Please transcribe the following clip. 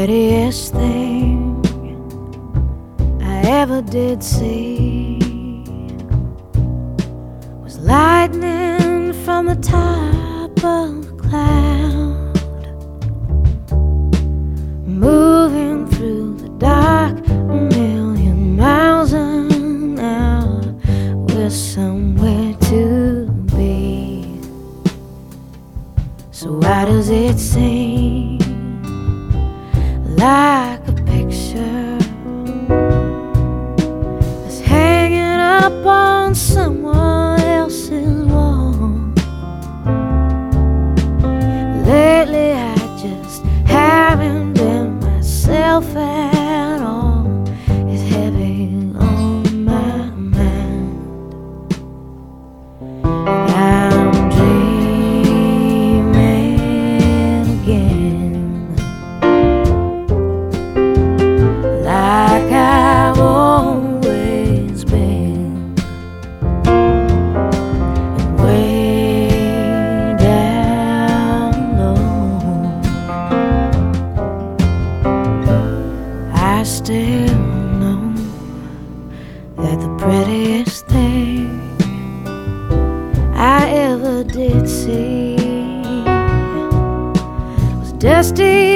prettiest thing I ever did see was lightning from the top of a cloud, moving through the dark a million miles an hour. We're somewhere to be. So why does it seem like a picture that's hanging up on someone else's wall? Lately I just haven't been myself at all. It's heavy on my mind. I'm dreaming again, like I've always been, and way down low I still know that the prettiest thing I ever did see was dusty